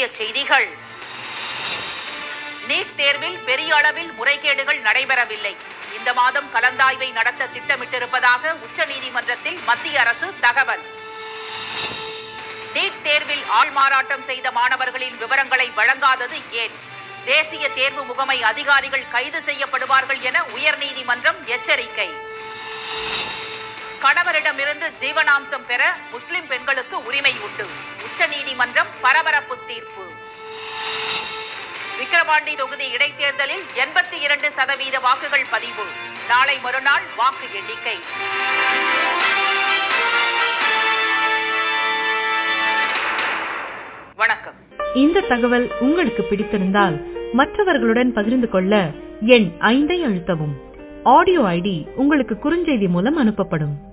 முக்கிய செய்திகள். நீட் தேர்வில் பெரிய அளவில் முறைகேடுகள் நடைபெறவில்லை. இந்த மாதம் கலந்தாய்வை நடத்த திட்டமிட்டிருப்பதாக உச்சநீதிமன்றத்தில் மத்திய அரசு தகவல். நீட் தேர்வில் ஆள்மாறாட்டம் செய்த மாணவர்களின் விவரங்களை வழங்காதது ஏன்? தேசிய தேர்வு முகமை அதிகாரிகள் கைது செய்யப்படுவார்கள் என உயர்நீதிமன்றம் எச்சரிக்கை. கணவரிடமிருந்து ஜீவனாம்சம் பெற முஸ்லிம் பெண்களுக்கு உரிமை உண்டு. உச்சநீதிமன்றம் பரபரப்பு தீர்ப்பு. விக்கிரவாண்டி தொகுதி இடைத்தேர்தலில் 82% வாக்குகள் பதிவு. நாளை மறுநாள் வாக்கு எண்ணிக்கை. வணக்கம். இந்த தகவல் உங்களுக்கு பிடித்திருந்தால் மற்றவர்களுடன் பகிர்ந்து கொள்ள எண் 5 அழுத்தவும். ஆடியோ ஐடி உங்களுக்கு குறுஞ்செய்தி மூலம் அனுப்பப்படும்.